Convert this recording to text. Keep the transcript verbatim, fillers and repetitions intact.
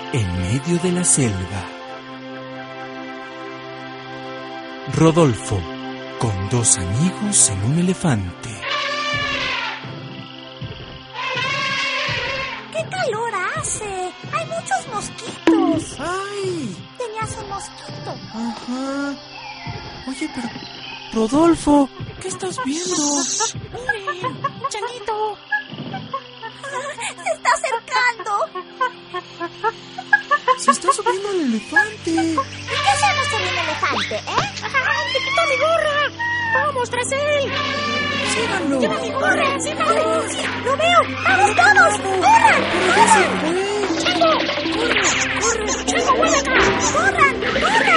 en medio de la selva. Rodolfo, con dos amigos en un elefante. ¡Qué calor hace! ¡Hay muchos mosquitos! ¡Ay! Tenías un mosquito. Ajá. Oye, pero... Rodolfo, ¿qué estás viendo? ¡Miren! ¡Changuito! ¡Se está acercando! Se está subiendo el elefante. ¿Y qué hacemos con el elefante, eh? ¡Ay, te quitó mi gorra! ¡Vamos tras él! ¡Síganlo! ¡Lleva mi gorra! ¡Síganlo! ¡Sí, lo veo! ¡Vamos todos! ¡Corran! ¡Corran! ¡Chango! ¡Corre! ¡Corre! ¡Chango, vuelve acá! ¡Corran! ¡Corran!